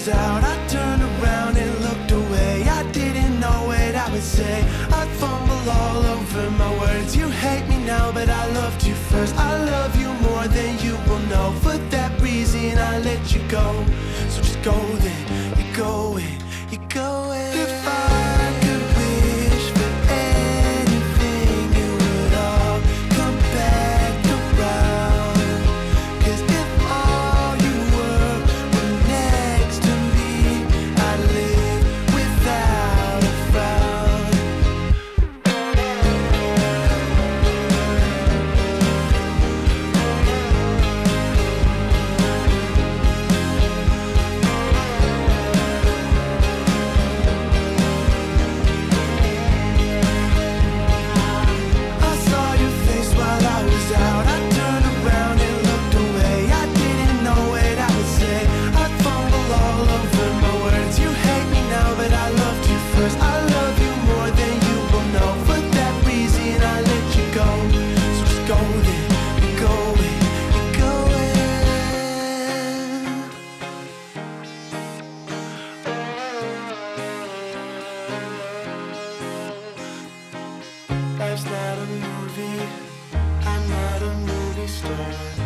was out, I turned around and looked away. I didn't know what I would say. I'd fumble all over my words. You hate me now, but I loved you first. I love you more than you will know. For that reason I let you go. So just go then, you're going, you're going. If I could wish for anything, it would all come back around. 'Cause if all you were next to me, I'd live without a frown. I saw your face while I was out. I turned around and looked away. I didn't know what I would say. I'd fumble all over my words. You hate me now, but I loved you first. I love you more than you will know. For that reason I let you go. So just go then, you're going, you're going. Life's not a movie, I'm not a movie star.